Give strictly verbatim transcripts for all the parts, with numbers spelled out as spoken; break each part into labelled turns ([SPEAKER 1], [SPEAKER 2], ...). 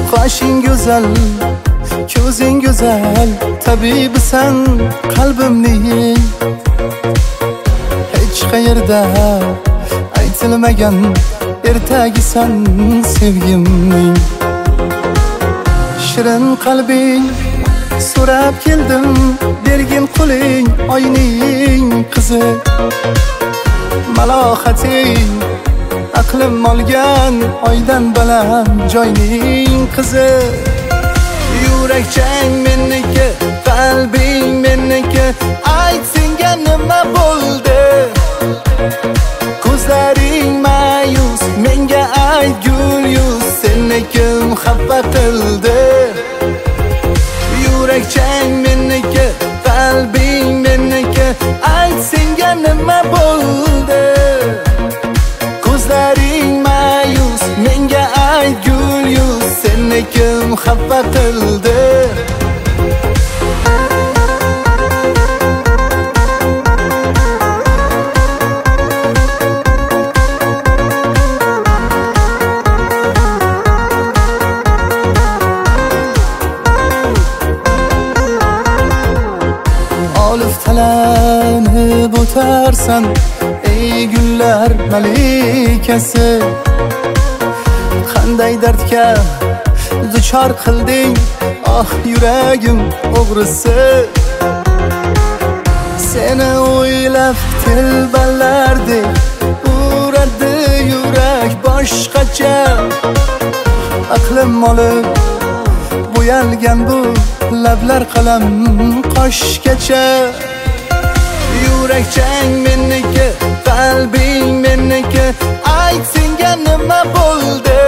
[SPEAKER 1] Qoshing go'zal, ko'zing go'zal, tabibisan qalbimning. Hech qayerda aytilmagan ertagisan sevgimning. Shirin qalbing so'rab keldim, bergin qo'ling oyning qizi. Malohating aqlim olgan oydan baland joyning qizi. Yurakchang meniki, qalbing meniki, ayt senga nima bo'ldi? Ko'zlaring ma'yus, menga ayt gul yuz, seni kim xafa qildi? Yurakchang meniki, qalbing meniki, ayt senga nima bo'ldi? Ko'zlaring ma'yus, menga ayt gul yuz, seni kim xafa qildi? Oliftalanib o'tarsan ey gullar malikasi. Qanday dardga duchor qilding, ah yuragim o'g'risi. Seni o'ylab telbalardek uradi yurak boshqacha. Aqlim olib bo'yalgan bu lablar qalam qoshgacha. Yurakchang meniki, qalbing meniki, ayt senga nima bo'ldi?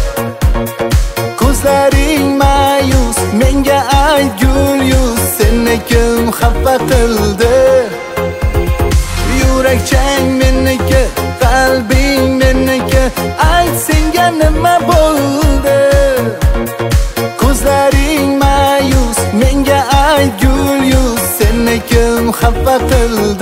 [SPEAKER 1] Ko'zlaring ma'yus, menga ayt gul yuz, seni kim xafa qildi? Yurakchang meniki, qalbing meniki, ayt senga nima bo'ldi? Ko'zlaring ma'yus, menga ayt gul yuz, seni kim xafa qildi?